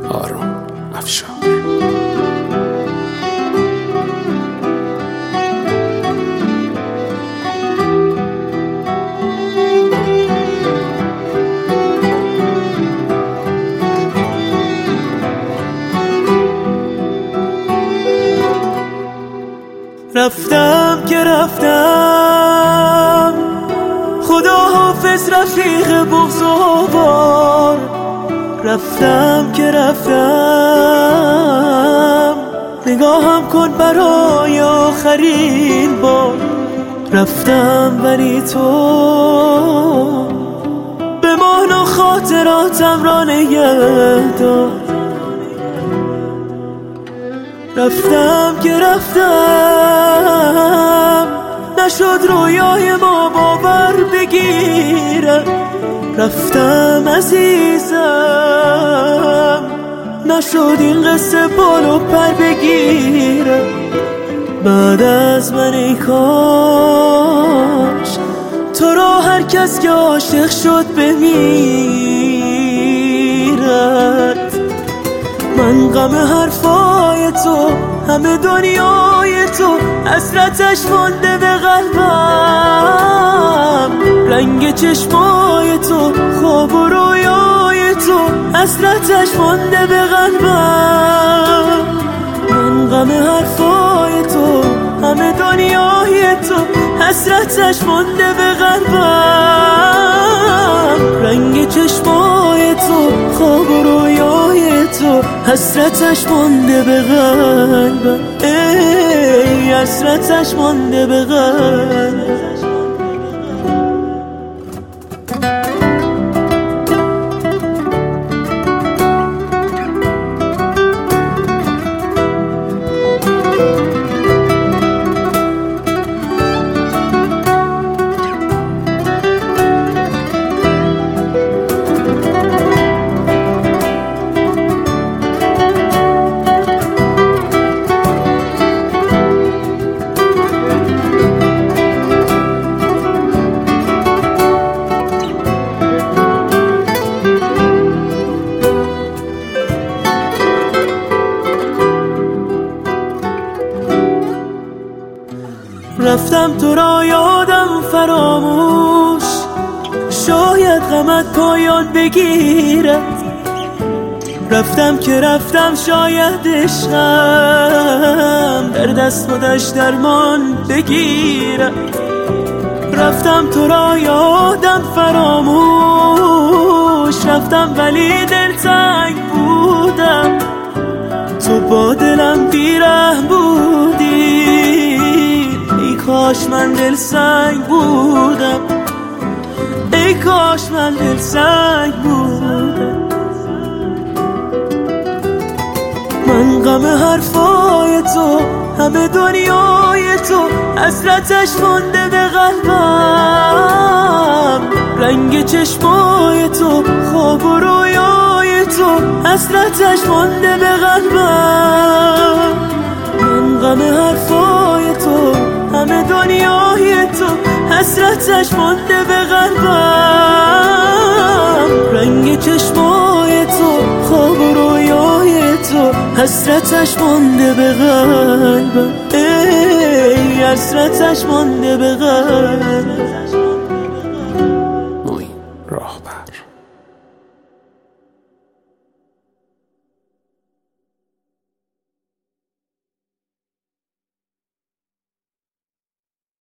آرون افشار. رفتم که رفتم، خدا حافظ رفیق بغض و بار. رفتم که رفتم، نگاهم کن برای آخرین بار. رفتم ولی تو بمان و خاطراتم را نگه دار. رفتم که رفتم، نشد رویای ما باور بگیرم. رفتم عزیزم، نشد این قصه بال و پر بگیرم. بعد از من ای کاش تو را هر کس که عاشق شد بمیرد. من غم حرفای تو، همه دنیای تو، حسرتش مانده به قلبم. رنگ چشمای تو، خواب و رویای تو، حسرتش مانده به قلبم. من غم حرفای تو، همه دنیای تو، حسرتش مانده به قلبم. رنگ چشمای تو، خواب و رویای تو، حسرتش مانده به قلبم. ای حسرتش مانده به قلبم. رفتم تو را یادم فراموش، شاید غمت پایان بگیرد. رفتم که رفتم، شاید عشقم در دست خودش درمان بگیرد. رفتم تو را یادم فراموش، رفتم ولی دلتنگ بودم. تو با دلم بیرحم بودی، ای کاش من دل سنگ بودم. ای کاش من دل سنگ بودم. من غم حرفای تو، همه دنیای تو، حسرتش مانده به قلبم. رنگ چشمای تو، خواب و رویای تو، حسرتش مانده به قلبم. من غم حرفای تو، همه دنیای تو، حسرتش مانده به قلبم. رنگ چشمای تو، خواب و رویای تو، حسرتش مانده به قلبم. ای حسرتش مانده به قلبم.